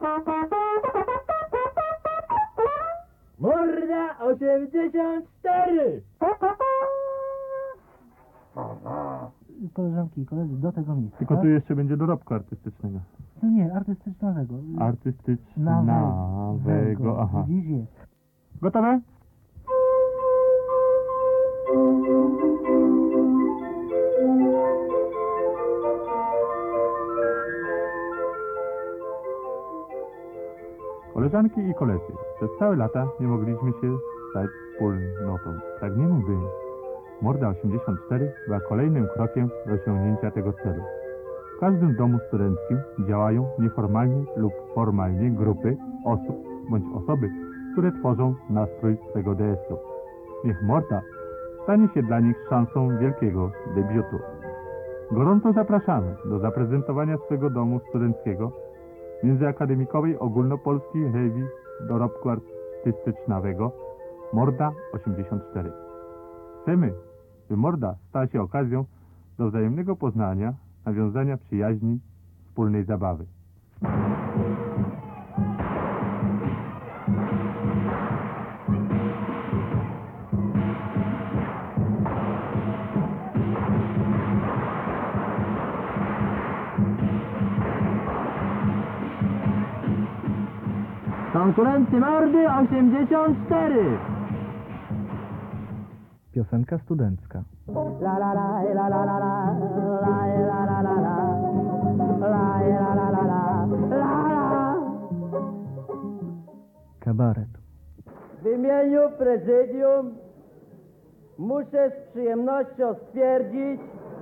Morda 84! Koleżanki i koledzy, do tego miejsca. Tylko tu jeszcze będzie dorobku artystycznego. No nie, artystycznego. Artystycznego, aha. Widzisz, jest. Gotowe? Koleżanki i koledzy, przez całe lata nie mogliśmy się stać wspólnotą. Pragniemy, by Morda 84 była kolejnym krokiem do osiągnięcia tego celu. W każdym domu studenckim działają nieformalnie lub formalnie grupy osób bądź osoby, które tworzą nastrój tego DS-u. Niech Morda stanie się dla nich szansą wielkiego debiutu. Gorąco zapraszamy do zaprezentowania swego domu studenckiego międzyakademikowej ogólnopolskiej heavy dorobku artystycznego Morda 84. Chcemy, by Morda stała się okazją do wzajemnego poznania, nawiązania przyjaźni, wspólnej zabawy. Konkurencji Mordy 84! Piosenka studencka. La la la la la la la la la la la la la la la la la. Kabaret. W imieniu prezydium muszę z przyjemnością stwierdzić,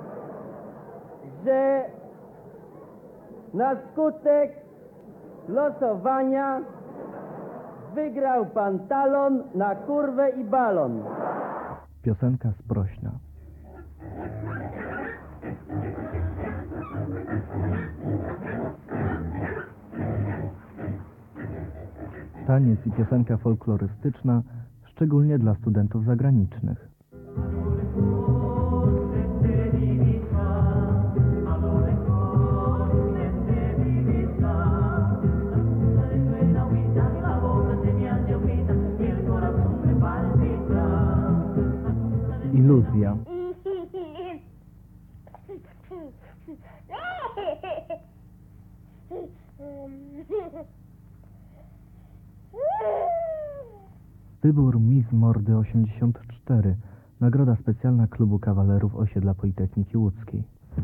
że na skutek losowania wygrał pan talon na kurwę i balon. Piosenka sprośna. Taniec i piosenka folklorystyczna, szczególnie dla studentów zagranicznych. Iluzja. Wybór Miss Mordy 84. Nagroda specjalna Klubu Kawalerów Osiedla Politechniki Łódzkiej.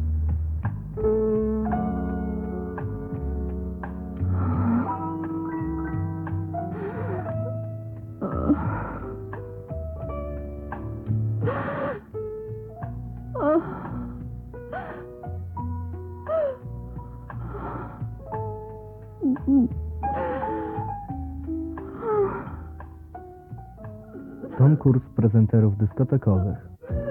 Konkurs prezenterów dyskotekowych.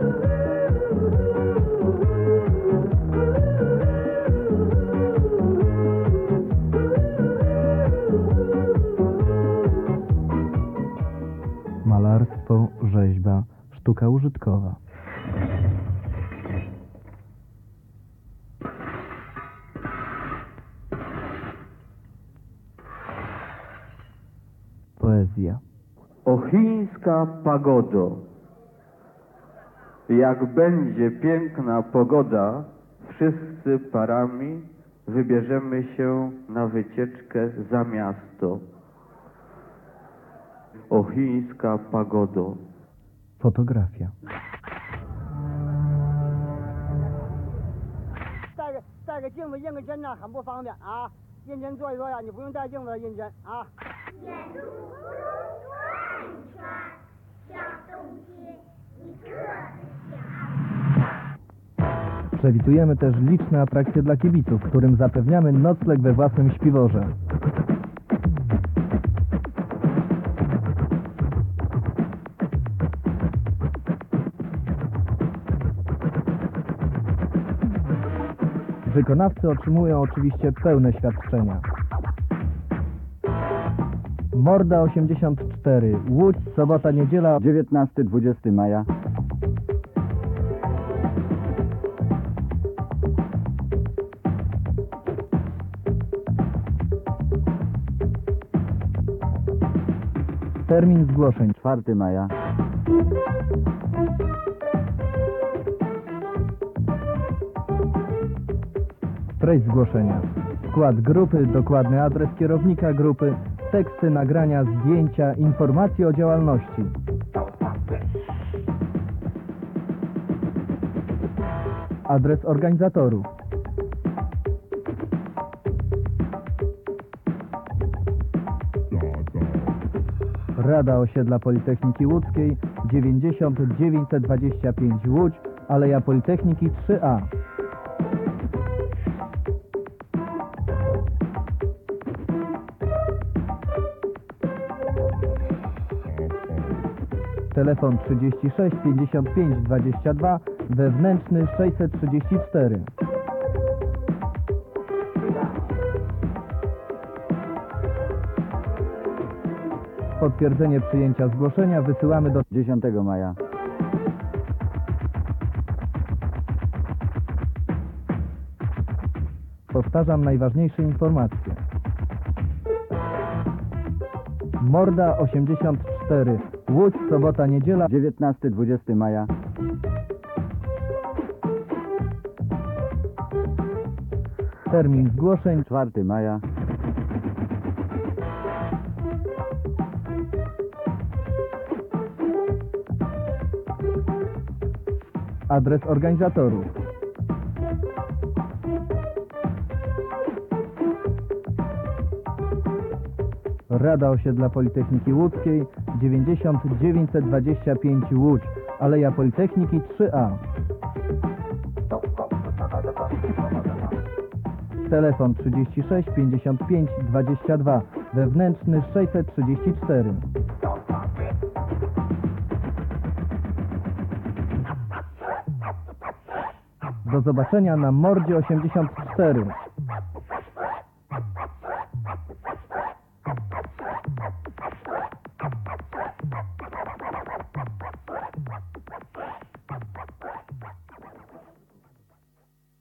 Malarstwo, rzeźba, sztuka użytkowa. Poezja. O chińska pagodo, jak będzie piękna pogoda, wszyscy parami wybierzemy się na wycieczkę za miasto. O chińska pagodo. Fotografia. 带个镜子印个针呢，很不方便啊。印针做一做呀，你不用带镜子印针啊。 Przewidujemy też liczne atrakcje dla kibiców, którym zapewniamy nocleg we własnym śpiworze. Wykonawcy otrzymują oczywiście pełne świadczenia. Morda 84, Łódź, sobota, niedziela, 19-20 maja. Termin zgłoszeń 4 maja. Treść zgłoszenia. Skład grupy, dokładny adres kierownika grupy, teksty, nagrania, zdjęcia, informacje o działalności. Adres organizatorów. Rada Osiedla Politechniki Łódzkiej 90925 Łódź, Aleja Politechniki 3A. Telefon 36 55 22, wewnętrzny 634. Potwierdzenie przyjęcia zgłoszenia wysyłamy do 10 maja. Powtarzam najważniejsze informacje. Morda 84, Łódź, sobota, niedziela. 19-20 maja. Termin zgłoszeń 4 maja. adres organizatorów. Rada Osiedla Politechniki Łódzkiej 90925 Łódź, Aleja Politechniki 3A. Telefon 36 55 22, wewnętrzny 634. Do zobaczenia na Mordzie 84.